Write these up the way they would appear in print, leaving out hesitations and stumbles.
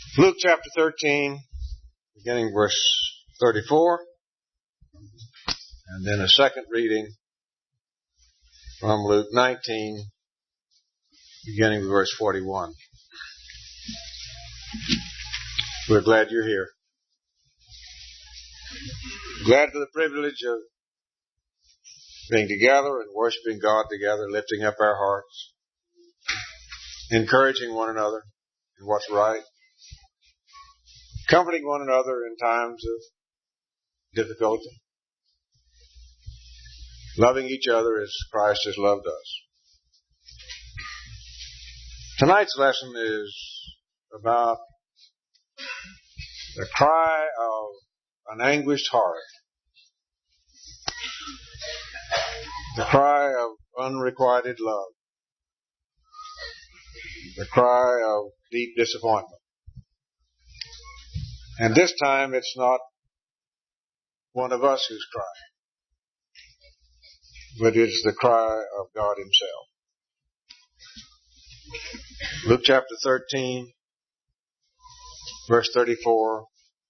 Luke chapter 13, beginning verse 34, and then a second reading from Luke 19, beginning with verse 41. We're glad you're here. Glad for the privilege of being together and worshiping God together, lifting up our hearts, encouraging one another in what's right, comforting one another in times of difficulty, loving each other as Christ has loved us. Tonight's lesson is about the cry of an anguished heart, the cry of unrequited love, the cry of deep disappointment. And this time it's not one of us who's crying, but it's the cry of God Himself. Luke chapter 13, verse 34.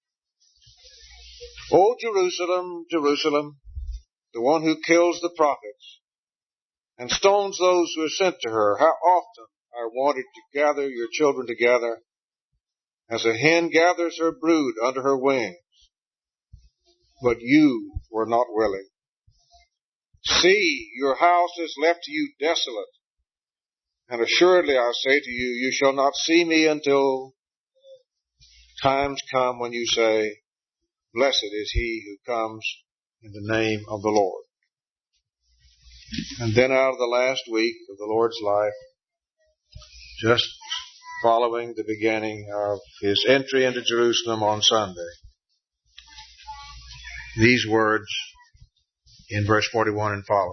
O Jerusalem, Jerusalem, the one who kills the prophets and stones those who are sent to her, how often I wanted to gather your children together as a hen gathers her brood under her wings, but you were not willing. See, your house is left to you desolate, and assuredly I say to you, you shall not see me until times come when you say, blessed is he who comes in the name of the Lord. And then out of the last week of the Lord's life, just following the beginning of His entry into Jerusalem on Sunday, these words in verse 41 and following.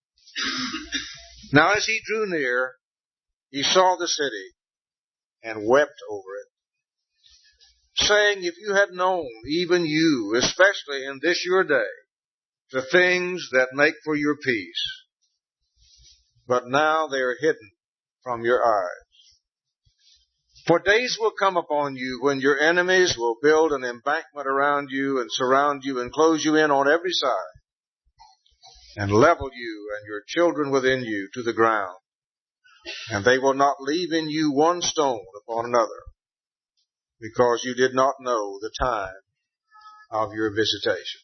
Now as He drew near, He saw the city and wept over it, saying, if you had known, even you, especially in this your day, the things that make for your peace, but now they are hidden from your eyes. For days will come upon you when your enemies will build an embankment around you and surround you and close you in on every side and level you and your children within you to the ground. And they will not leave in you one stone upon another, because you did not know the time of your visitation.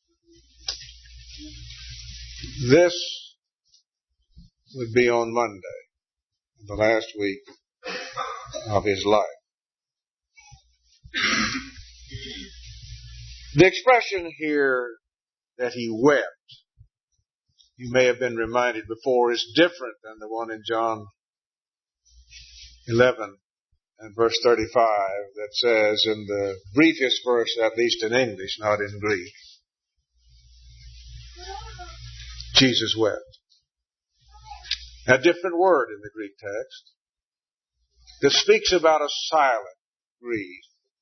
This would be on Monday, the last week of His life. The expression here that He wept, you may have been reminded before, is different than the one in John 11 and verse 35 that says in the briefest verse, at least in English, not in Greek, Jesus wept. A different word in the Greek text that speaks about a silent grief.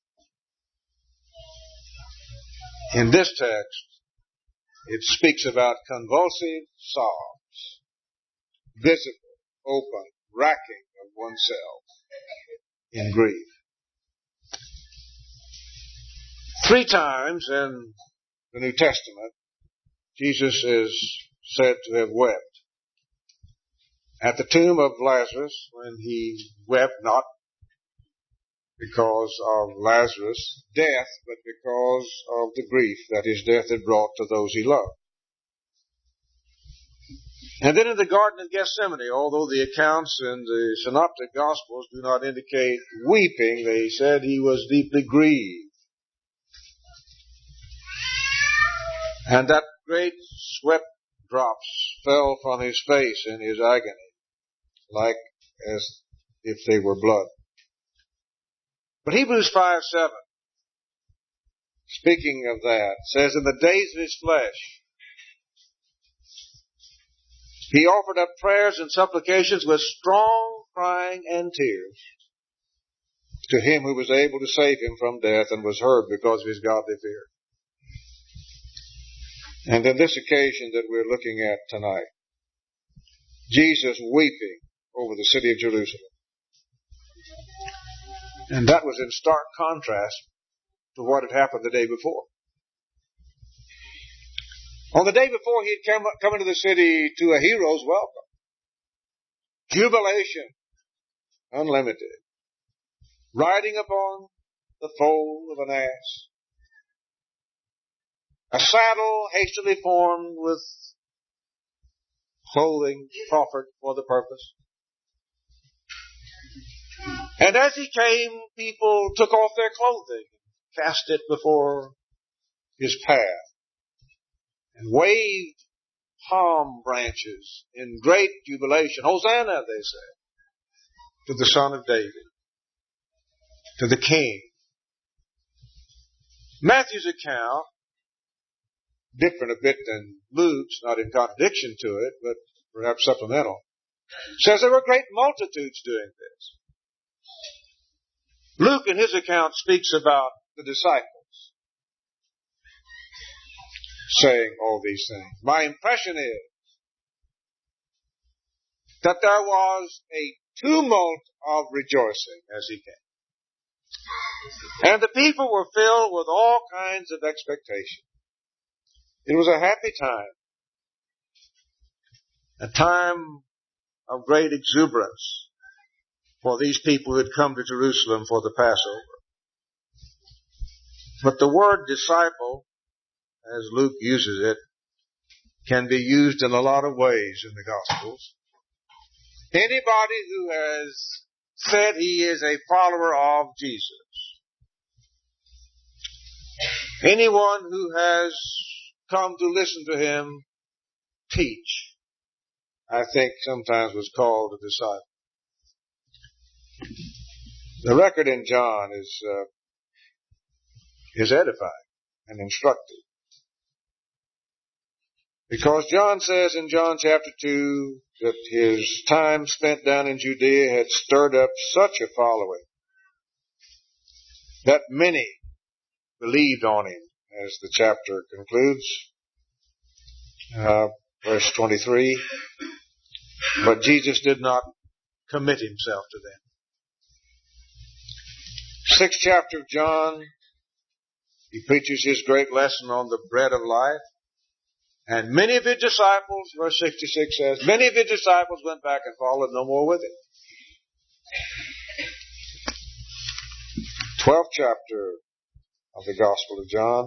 In this text, it speaks about convulsive sobs, visible, open, racking of oneself in grief. 3 times in the New Testament, Jesus is said to have wept. At the tomb of Lazarus, when He wept, not because of Lazarus' death, but because of the grief that his death had brought to those He loved. And then in the Garden of Gethsemane, although the accounts in the Synoptic Gospels do not indicate weeping, they said He was deeply grieved. And that great sweat drops fell from His face in His agony, like as if they were blood. But Hebrews 5:7, speaking of that, says, in the days of His flesh, He offered up prayers and supplications with strong crying and tears to Him who was able to save Him from death and was heard because of His godly fear. And in this occasion that we're looking at tonight, Jesus weeping over the city of Jerusalem. And that was in stark contrast to what had happened the day before. On the day before, he had come into the city to a hero's welcome. Jubilation, unlimited. Riding upon the foal of an ass. A saddle hastily formed with clothing proffered for the purpose. And as he came, people took off their clothing, cast it before his path, and waved palm branches in great jubilation. Hosanna, they said, to the Son of David, to the King. Matthew's account, different a bit than Luke's, not in contradiction to it, but perhaps supplemental, says there were great multitudes doing this. Luke in his account speaks about the disciples saying all these things. My impression is that there was a tumult of rejoicing as he came. And the people were filled with all kinds of expectation. It was a happy time. A time of great exuberance for these people who had come to Jerusalem for the Passover. But the word disciple, as Luke uses it, can be used in a lot of ways in the Gospels. Anybody who has said he is a follower of Jesus. Anyone who has come to listen to him teach, I think sometimes was called a disciple. The record in John is edifying and instructive. Because John says in John chapter 2 that his time spent down in Judea had stirred up such a following that many believed on him, as the chapter concludes. Verse 23, but Jesus did not commit himself to them. 6th chapter of John, he preaches his great lesson on the bread of life. And many of his disciples, verse 66 says, many of his disciples went back and followed no more with him. 12th chapter of the Gospel of John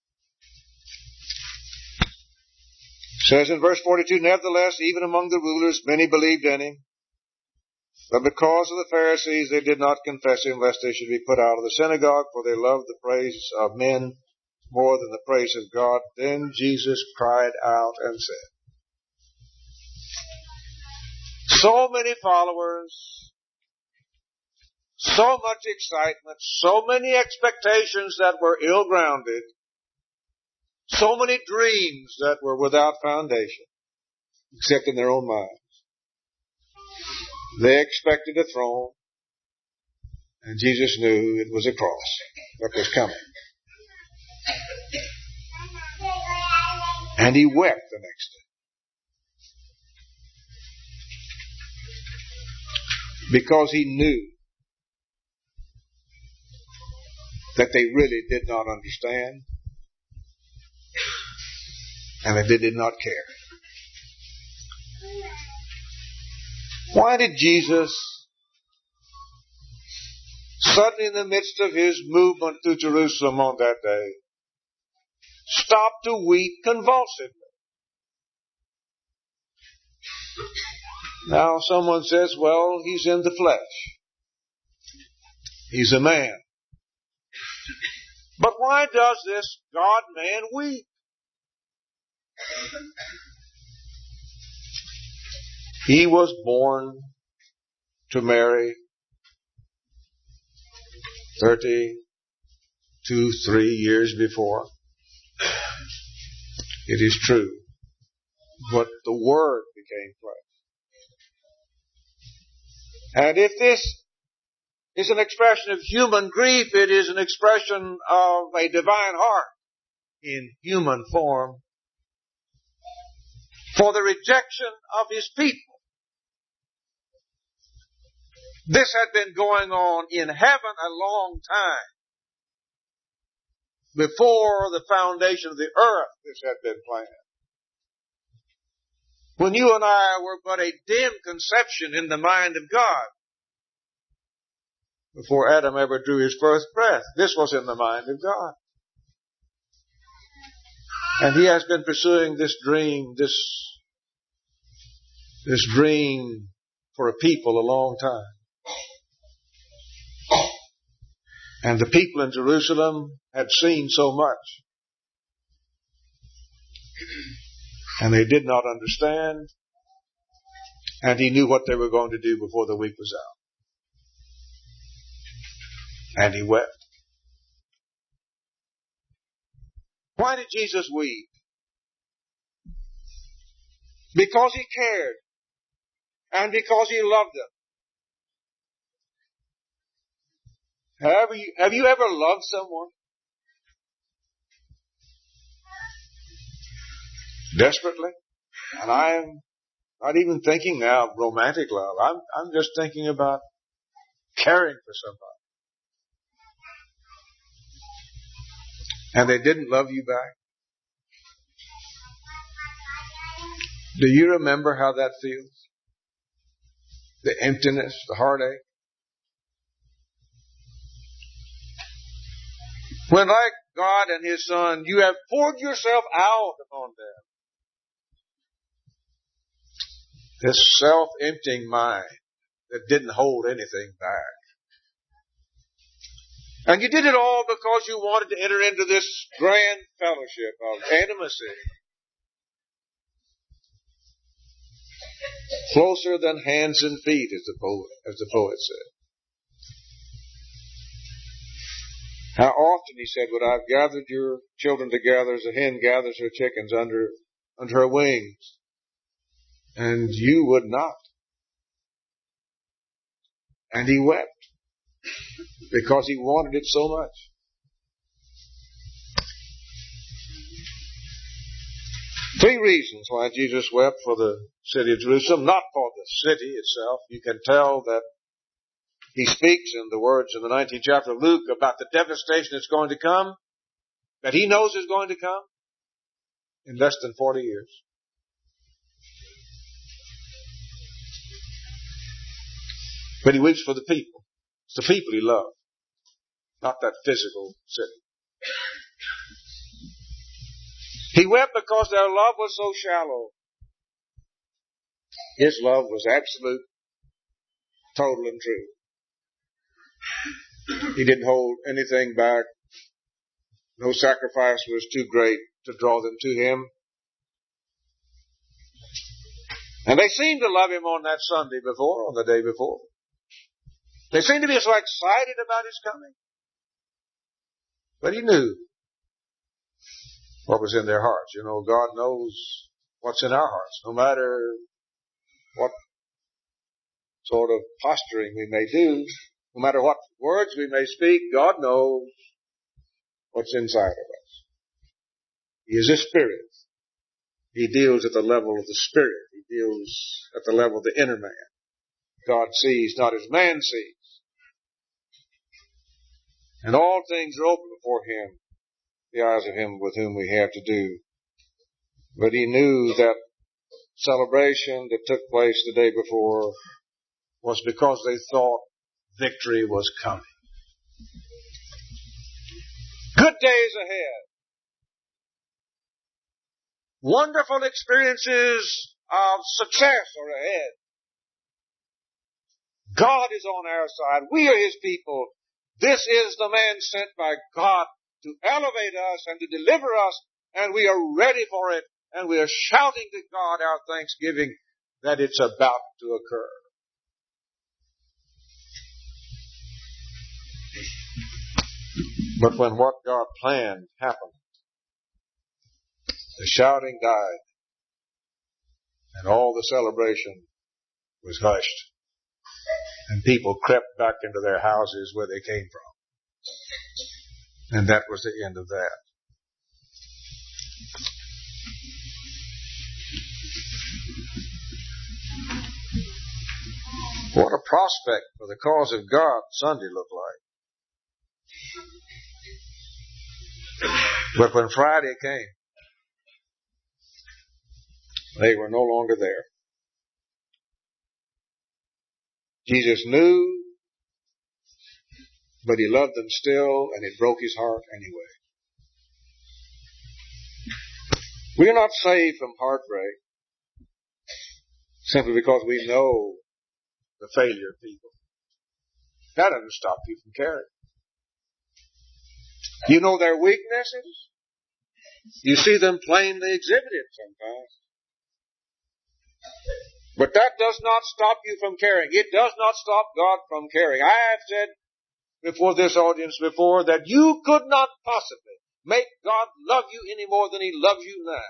says in verse 42, nevertheless, even among the rulers, many believed in him. But because of the Pharisees, they did not confess him, lest they should be put out of the synagogue, for they loved the praise of men more than the praise of God. Then Jesus cried out and said, so many followers, so much excitement, so many expectations that were ill-grounded, so many dreams that were without foundation, except in their own minds. They expected a throne, and Jesus knew it was a cross that was coming. And he wept the next day. Because he knew that they really did not understand, and that they did not care. Why did Jesus, suddenly in the midst of his movement through Jerusalem on that day, stop to weep convulsively? Now someone says, well, he's in the flesh. He's a man. But why does this God-man weep? He was born to Mary 3 years before. It is true. But the Word became flesh. And if this is an expression of human grief, it is an expression of a divine heart in human form for the rejection of his people. This had been going on in heaven a long time. Before the foundation of the earth, this had been planned. When you and I were but a dim conception in the mind of God, before Adam ever drew his first breath, this was in the mind of God. And He has been pursuing this dream, this dream for a people a long time. And the people in Jerusalem had seen so much. And they did not understand. And He knew what they were going to do before the week was out. And He wept. Why did Jesus weep? Because He cared. And because He loved them. Have you ever loved someone? Desperately? And I'm not even thinking now of romantic love. I'm just thinking about caring for somebody. And they didn't love you back. Do you remember how that feels? The emptiness, the heartache. When, like God and His Son, you have poured yourself out upon them. This self-emptying mind that didn't hold anything back. And you did it all because you wanted to enter into this grand fellowship of intimacy. Closer than hands and feet, as the poet said. How often, he said, would I have gathered your children together as a hen gathers her chickens under her wings, and you would not. And He wept because He wanted it so much. Three reasons why Jesus wept for the city of Jerusalem, not for the city itself. You can tell that He speaks in the words in the 19th chapter of Luke about the devastation that's going to come, that He knows is going to come in less than 40 years. But He weeps for the people. It's the people He loved, not that physical city. He wept because their love was so shallow. His love was absolute, total, and true. He didn't hold anything back. No sacrifice was too great to draw them to Him. And they seemed to love Him on that Sunday before, on the day before. They seemed to be so excited about His coming. But He knew what was in their hearts. You know, God knows what's in our hearts. No matter what sort of posturing we may do, no matter what words we may speak, God knows what's inside of us. He is a spirit. He deals at the level of the spirit. He deals at the level of the inner man. God sees not as man sees. And all things are open before Him, the eyes of Him with whom we have to do. But He knew that celebration that took place the day before was because they thought victory was coming. Good days ahead. Wonderful experiences of success are ahead. God is on our side. We are His people. This is the man sent by God to elevate us and to deliver us, and we are ready for it, and we are shouting to God our thanksgiving that it's about to occur. But when what God planned happened, the shouting died, and all the celebration was hushed, and people crept back into their houses where they came from. And that was the end of that. What a prospect for the cause of God Sunday looked like. But when Friday came, they were no longer there. Jesus knew, but He loved them still, and it broke His heart anyway. We are not saved from heartbreak simply because we know the failure of people. That doesn't stop you from caring. You know their weaknesses. You see them plainly exhibited sometimes. But that does not stop you from caring. It does not stop God from caring. I have said before this audience before that you could not possibly make God love you any more than He loves you now.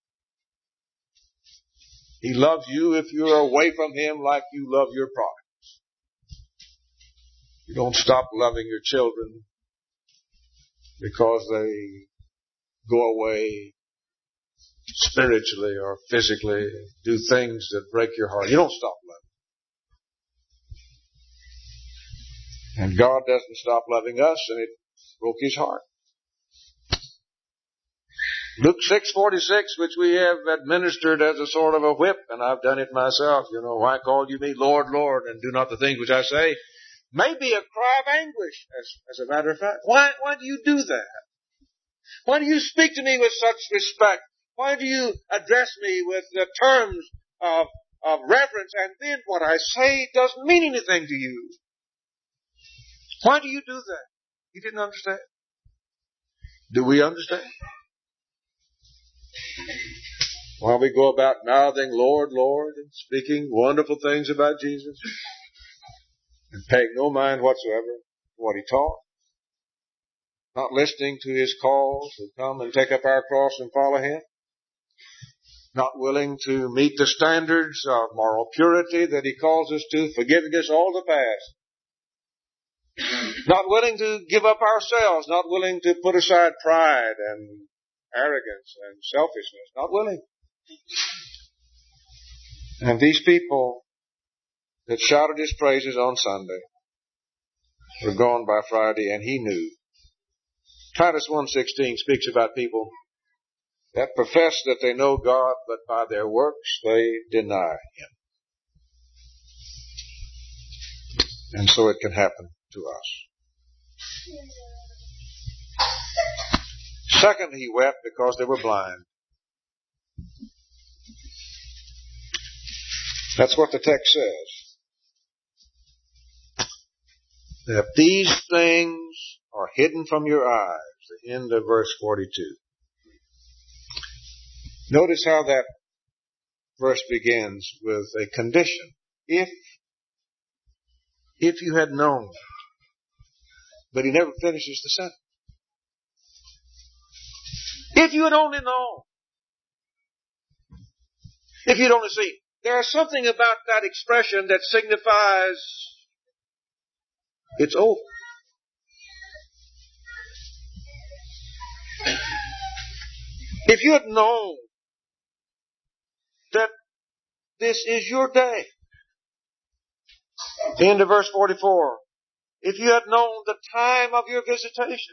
He loves you if you're away from Him like you love your products. You don't stop loving your children because they go away spiritually or physically, do things that break your heart. You don't stop loving. And God doesn't stop loving us, and it broke His heart. Luke 6:46, which we have administered as a sort of a whip, and I've done it myself. You know, why call you me Lord, Lord, and do not the things which I say? May be a cry of anguish, as a matter of fact. Why do you do that? Why do you speak to me with such respect? Why do you address me with the terms of reverence, and then what I say doesn't mean anything to you? Why do you do that? You didn't understand? Do we understand? While we go about mouthing Lord, Lord, and speaking wonderful things about Jesus, and paying no mind whatsoever to what He taught, not listening to His calls to come and take up our cross and follow Him, not willing to meet the standards of moral purity that He calls us to, forgiving us all the past, not willing to give up ourselves, not willing to put aside pride and arrogance and selfishness, not willing. And these people that shouted His praises on Sunday were gone by Friday, and He knew. Titus 1:16 speaks about people that profess that they know God, but by their works they deny Him. And so it can happen to us. Second, He wept because they were blind. That's what the text says. That these things are hidden from your eyes. The end of verse 42. Notice how that verse begins with a condition. If you had known. But He never finishes the sentence. If you had only known. If you'd only seen. There's something about that expression that signifies it's over. If you had known that this is your day. The end of verse 44. If you had known the time of your visitation.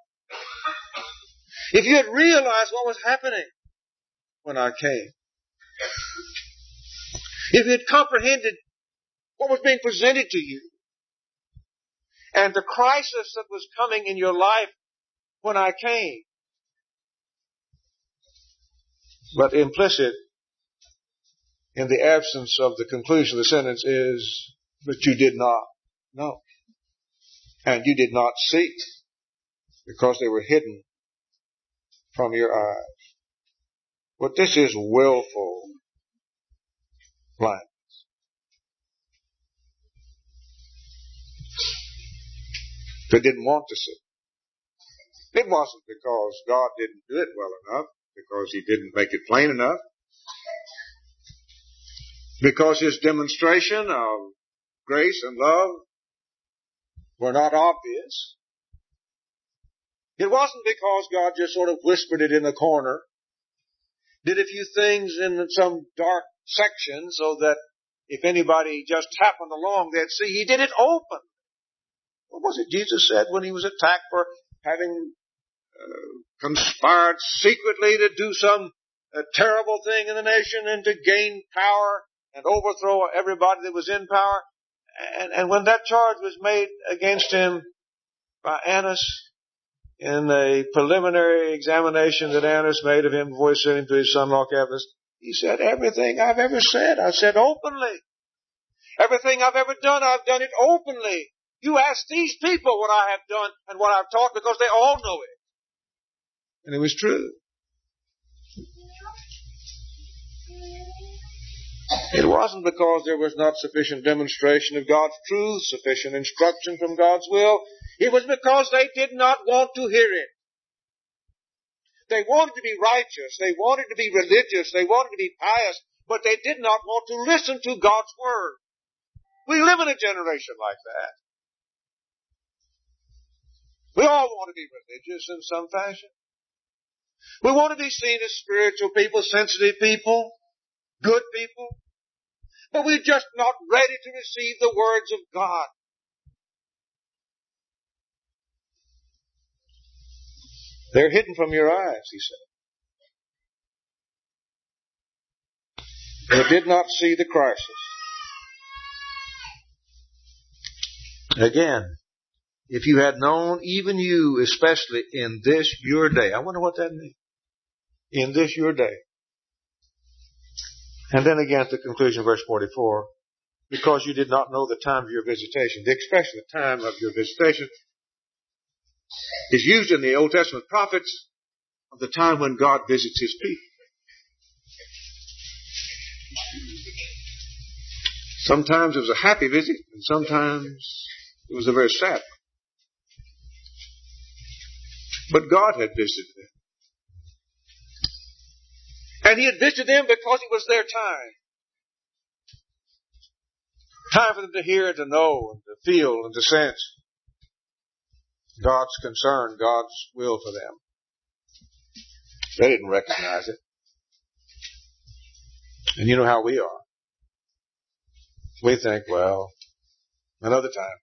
If you had realized what was happening when I came. If you had comprehended what was being presented to you. And the crisis that was coming in your life when I came. But implicit in the absence of the conclusion of the sentence is, but you did not know. And you did not see, because they were hidden from your eyes. But this is willful blindness. They didn't want to see. It wasn't because God didn't do it well enough, because He didn't make it plain enough, because His demonstration of grace and love were not obvious. It wasn't because God just sort of whispered it in the corner, did a few things in some dark section so that if anybody just happened along, they'd see he did it open. What was it Jesus said when he was attacked for having conspired secretly to do some terrible thing in the nation and to gain power and overthrow everybody that was in power? And when that charge was made against him by Annas, in a preliminary examination that Annas made of him before he sent him to his son-in-law Caiaphas, he said, everything I've ever said, I've said openly. Everything I've ever done, I've done it openly. You ask these people what I have done and what I've taught because they all know it. And it was true. It wasn't because there was not sufficient demonstration of God's truth, sufficient instruction from God's will. It was because they did not want to hear it. They wanted to be righteous. They wanted to be religious. They wanted to be pious. But they did not want to listen to God's Word. We live in a generation like that. We all want to be religious in some fashion. We want to be seen as spiritual people, sensitive people, good people. But we're just not ready to receive the words of God. They're hidden from your eyes, he said. They did not see the crisis. Again, if you had known, even you, especially in this your day. I wonder what that means. In this your day. And then again at the conclusion of verse 44, because you did not know the time of your visitation. The expression, the time of your visitation, is used in the Old Testament prophets of the time when God visits His people. Sometimes it was a happy visit, and sometimes it was a very sad one. But God had visited them. And He had visited them because it was their time. Time for them to hear and to know and to feel and to sense God's concern, God's will for them. They didn't recognize it. And you know how we are. We think, well, another time.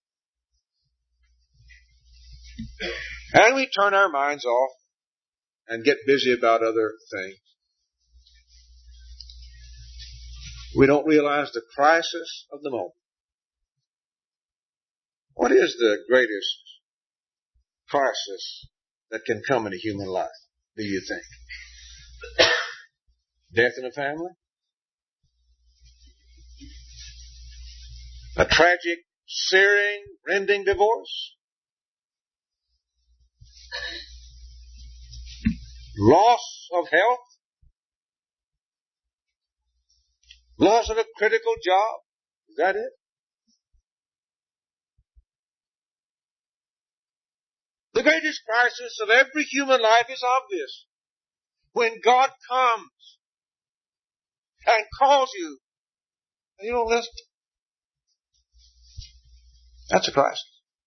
And we turn our minds off and get busy about other things. We don't realize the crisis of the moment. What is the greatest crisis that can come in a human life, do you think? Death in a family? A tragic, searing, rending divorce? Loss of health? Loss of a critical job? Is that it? The greatest crisis of every human life is obvious. When God comes and calls you and you don't listen. That's a crisis.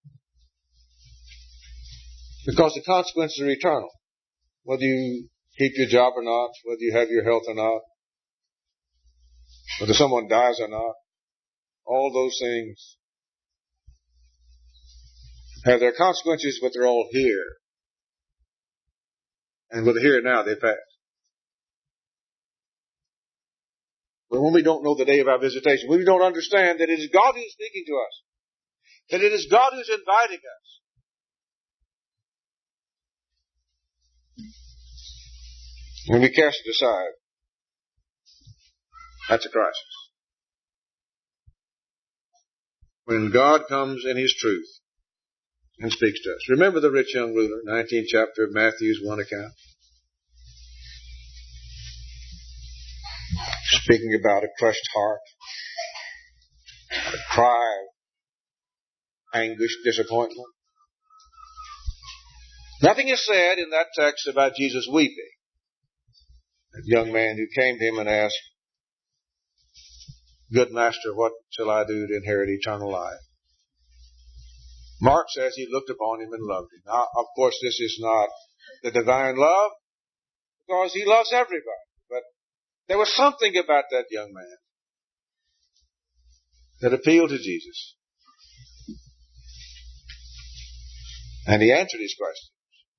Because the consequences are eternal. Whether you keep your job or not, whether you have your health or not, whether someone dies or not, all those things have their consequences, but they're all here. And with the here and now, they pass. But when we don't know the day of our visitation, when we don't understand that it is God who's speaking to us, that it is God who's inviting us, when we cast it aside, that's a crisis. When God comes in His truth and speaks to us. Remember the rich young ruler, 19th chapter of Matthew's one account. Speaking about a crushed heart, a cry of anguish, disappointment. Nothing is said in that text about Jesus weeping. That young man who came to Him and asked, "Good Master, what shall I do to inherit eternal life?" Mark says He looked upon him and loved him. Now, of course, this is not the divine love, because He loves everybody. But there was something about that young man that appealed to Jesus. And he answered his questions.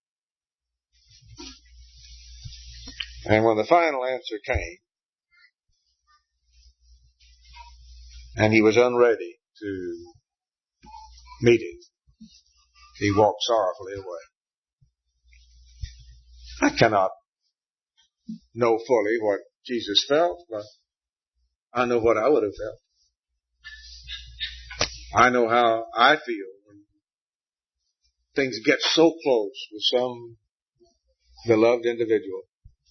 And when the final answer came, and he was unready to meet it, he walked sorrowfully away. I cannot know fully what Jesus felt, but I know what I would have felt. I know how I feel when things get so close with some beloved individual.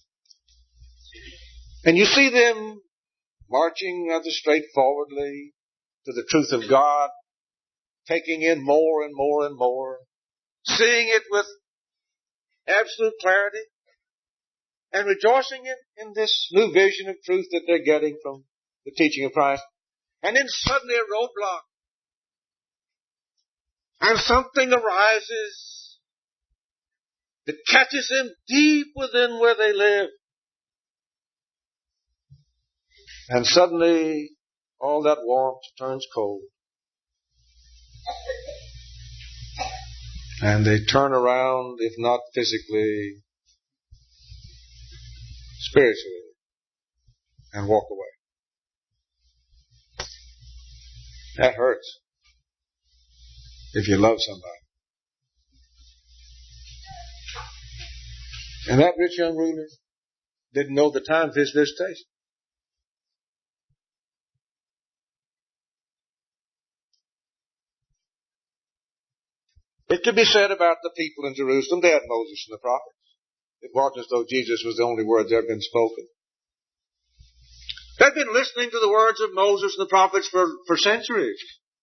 And you see them marching rather straightforwardly to the truth of God, taking in more and more and more, seeing it with absolute clarity, and rejoicing in this new vision of truth that they're getting from the teaching of Christ. And then suddenly a roadblock. And something arises that catches them deep within where they live. And suddenly all that warmth turns cold. And they turn around, if not physically, spiritually, and walk away. That hurts. If you love somebody. And that rich young ruler didn't know the time of his visitation. It could be said about the people in Jerusalem, they had Moses and the prophets. It wasn't as though Jesus was the only word that had been spoken. They'd been listening to the words of Moses and the prophets for centuries.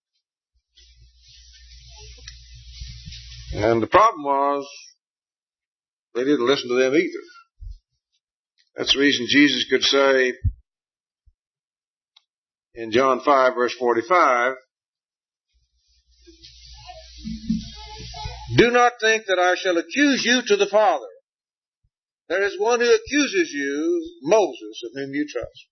And the problem was, they didn't listen to them either. That's the reason Jesus could say in John 5 verse 45, "Do not think that I shall accuse you to the Father. There is one who accuses you, Moses, of whom you trust.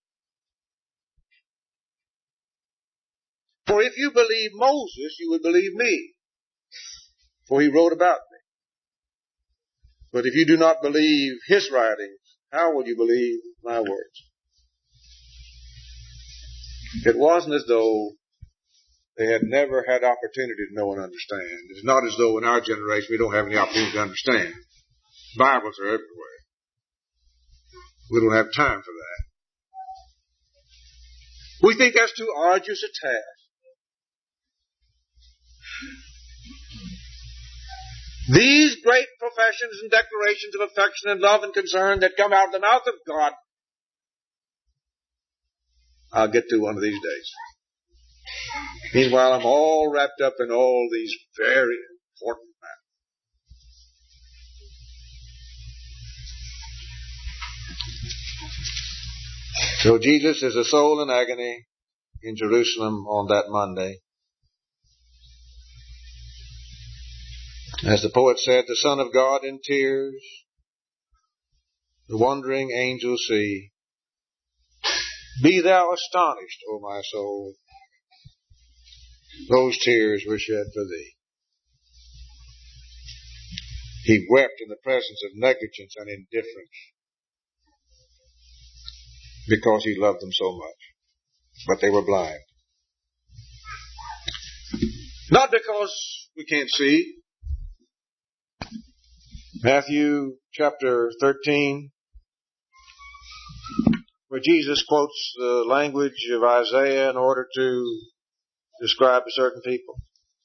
For if you believe Moses, you would believe me, for he wrote about me. But if you do not believe his writings, how will you believe my words?" It wasn't as though they had never had opportunity to know and understand. It's not as though in our generation we don't have any opportunity to understand. Bibles are everywhere. We don't have time for that. We think that's too arduous a task. These great professions and declarations of affection and love and concern that come out of the mouth of God, I'll get to one of these days. Meanwhile, I'm all wrapped up in all these very important matters. So Jesus is a soul in agony in Jerusalem on that Monday. As the poet said, the Son of God in tears, the wondering angels see. Be thou astonished, O my soul. Those tears were shed for thee. He wept in the presence of negligence and indifference because he loved them so much. But they were blind. Not because we can't see. Matthew chapter 13, where Jesus quotes the language of Isaiah in order to describe a certain people.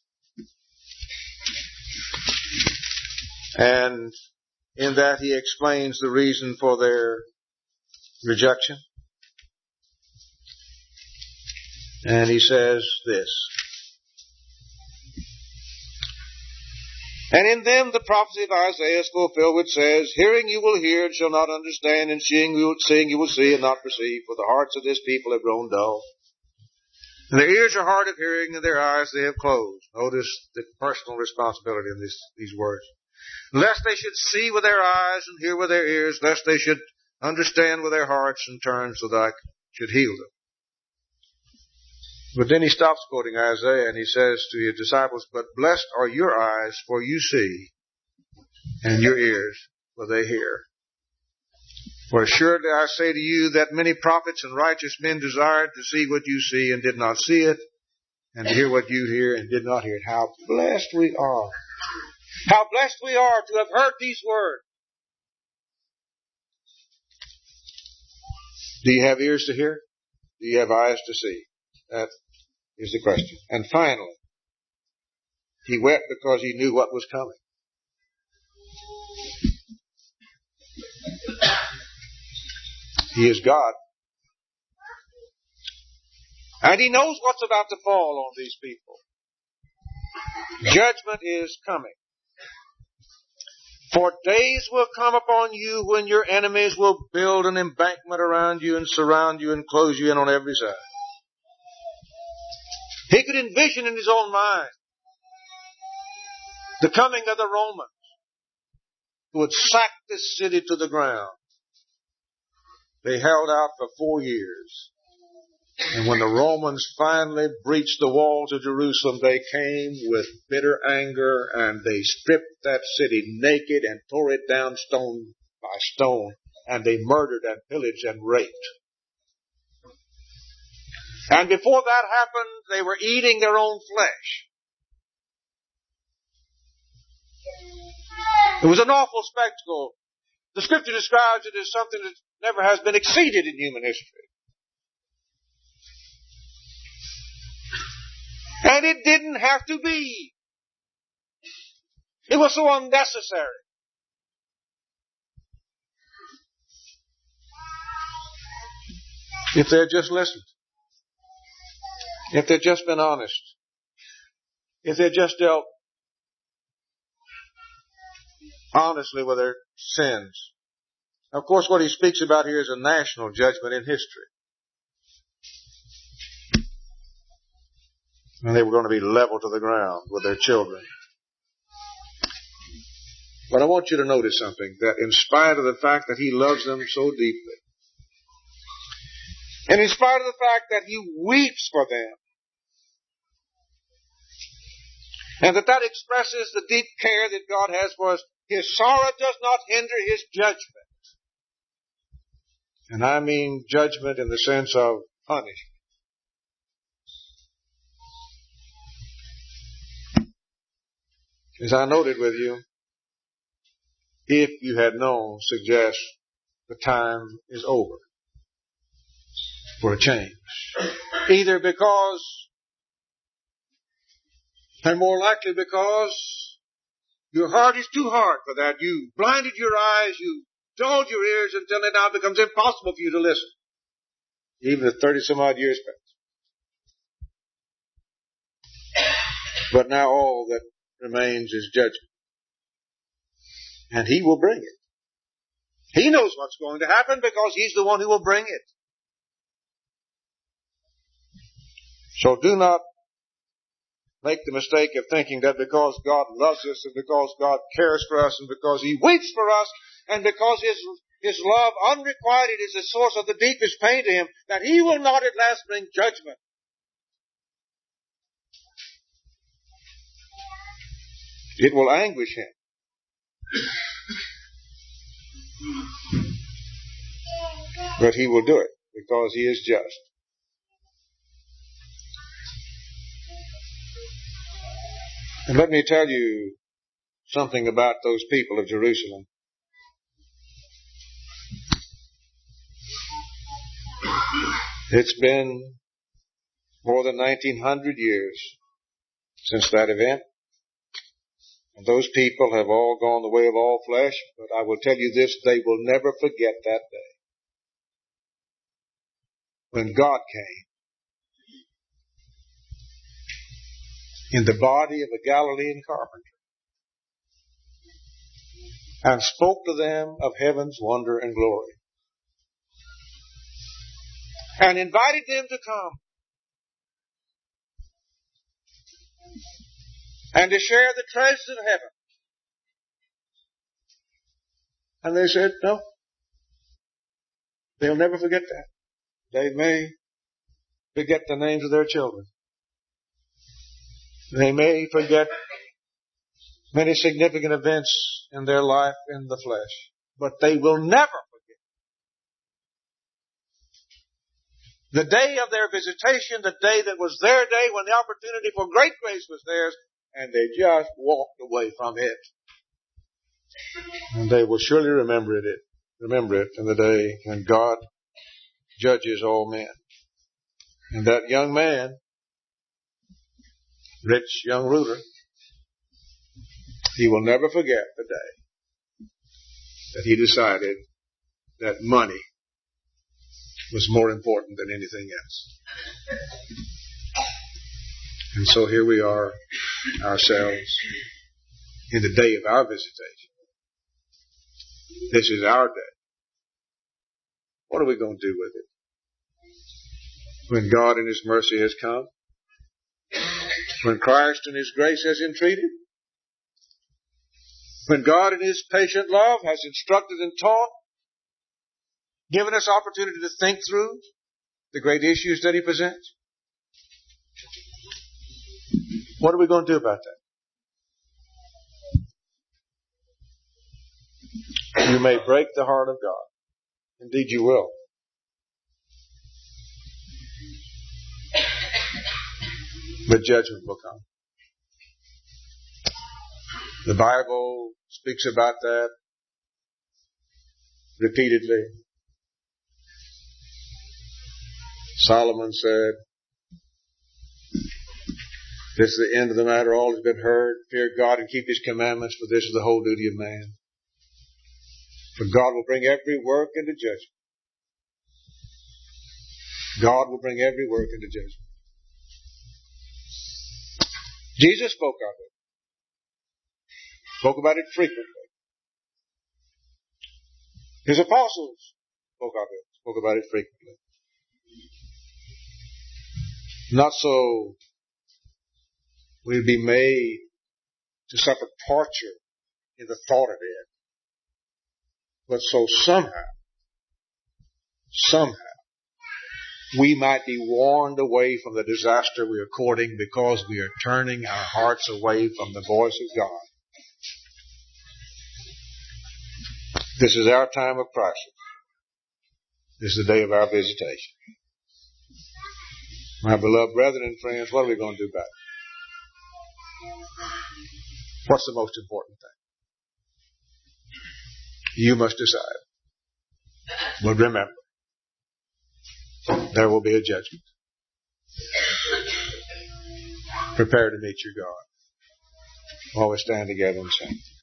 And in that he explains the reason for their rejection. And he says this, "And in them the prophecy of Isaiah is fulfilled, which says, Hearing you will hear and shall not understand, and seeing you will see and not perceive, for the hearts of this people have grown dull. And their ears are hard of hearing, and their eyes they have closed." Notice the personal responsibility in these words. "Lest they should see with their eyes and hear with their ears, lest they should understand with their hearts and turn so that I should heal them." But then he stops quoting Isaiah and he says to his disciples, "But blessed are your eyes, for you see, and your ears, for they hear. For assuredly I say to you that many prophets and righteous men desired to see what you see and did not see it, and to hear what you hear and did not hear it." How blessed we are. How blessed we are to have heard these words. Do you have ears to hear? Do you have eyes to see? That is the question. And finally, he wept because he knew what was coming. He is God. And he knows what's about to fall on these people. Judgment is coming. For days will come upon you when your enemies will build an embankment around you and surround you and close you in on every side. He could envision in his own mind the coming of the Romans who would sack this city to the ground. They held out for 4 years. And when the Romans finally breached the walls of Jerusalem, they came with bitter anger and they stripped that city naked and tore it down stone by stone. And they murdered and pillaged and raped. And before that happened, they were eating their own flesh. It was an awful spectacle. The Scripture describes it as something that never has been exceeded in human history. And it didn't have to be. It was so unnecessary. If they had just listened. If they'd just been honest. If they'd just dealt honestly with their sins. Of course, what he speaks about here is a national judgment in history. And they were going to be leveled to the ground with their children. But I want you to notice something, that in spite of the fact that he loves them so deeply, and in spite of the fact that he weeps for them, and that expresses the deep care that God has for us, his sorrow does not hinder his judgment. And I mean judgment in the sense of punishment. As I noted with you, if you had known suggests the time is over for a change. Either because, and more likely because, your heart is too hard for that. You blinded your eyes, you dulled your ears until it now becomes impossible for you to listen. Even at 30 some odd years past. But now all that remains is judgment. And he will bring it. He knows what's going to happen because he's the one who will bring it. So do not make the mistake of thinking that because God loves us and because God cares for us and because he weeps for us and because his love unrequited is the source of the deepest pain to him, that he will not at last bring judgment. It will anguish him. But he will do it because he is just. And let me tell you something about those people of Jerusalem. It's been more than 1900 years since that event. And those people have all gone the way of all flesh, but I will tell you this, they will never forget that day when God came in the body of a Galilean carpenter and spoke to them of heaven's wonder and glory and invited them to come and to share the treasures of heaven. And they said, no. They'll never forget that. They may forget the names of their children. They may forget many significant events in their life in the flesh, but they will never forget the day of their visitation, the day that was their day when the opportunity for great grace was theirs, and they just walked away from it. And they will surely remember it in the day when God judges all men. And that young man, rich young ruler, he will never forget the day that he decided that money was more important than anything else. And so here we are ourselves in the day of our visitation. This is our day. What are we going to do with it? When God in His mercy has come, when Christ in His grace has entreated, when God in His patient love has instructed and taught, given us opportunity to think through the great issues that He presents, what are we going to do about that? You may break the heart of God. Indeed you will. But judgment will come. The Bible speaks about that repeatedly. Solomon said, this is the end of the matter, all has been heard. Fear God and keep His commandments, for this is the whole duty of man. For God will bring every work into judgment. God will bring every work into judgment. Jesus spoke of it. Spoke about it frequently. His apostles spoke of it. Spoke about it frequently. Not so we'll be made to suffer torture in the thought of it, but so somehow, we might be warned away from the disaster we are courting because we are turning our hearts away from the voice of God. This is our time of crisis. This is the day of our visitation. My beloved brethren and friends, what are we going to do about it? What's the most important thing? You must decide. But remember, there will be a judgment. Prepare to meet your God. While we stand together and sing.